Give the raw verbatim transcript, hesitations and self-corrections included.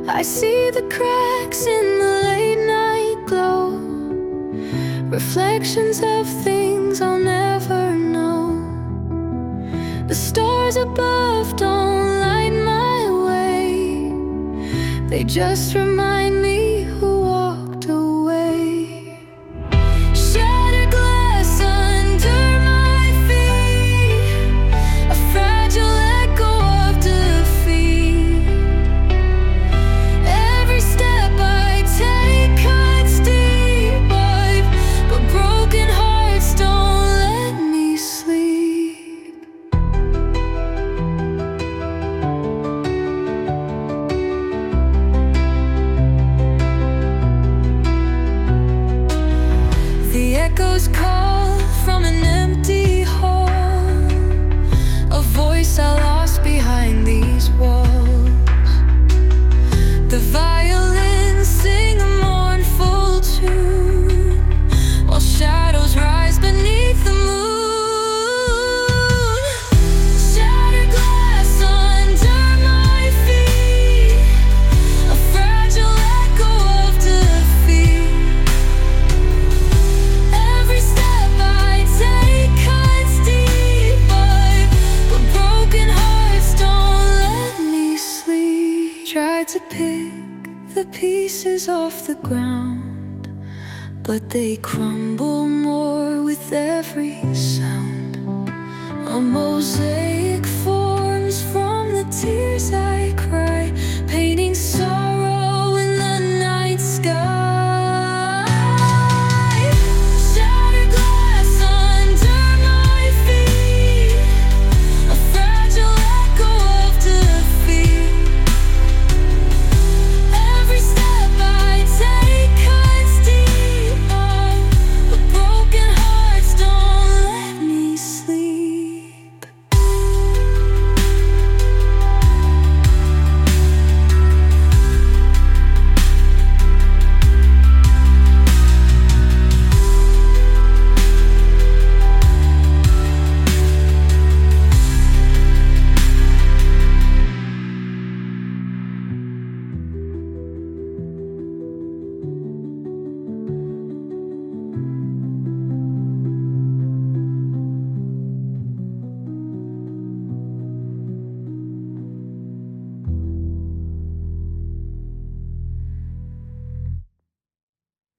I see the cracks in the late night glow, reflections of things I'll never know. The stars above don't light my way, they just remind me who walked away. Shattered glass under my feet, a fragile echo of defeat. Every step I take cuts deep, but, but broken hearts don't let me sleep. The echoes call from an empty hall, a voice I lost behind these walls. The violins sing a mournful tune, while shadows rise beneath the moon. Shattered glass under my feet, a fragile echo of defeat. Every step I take cuts deep, but, but broken hearts don't let me sleep. Tried to pick the pieces off the ground, but they crumble more with every sound. A mosaic forms from the tears I cried.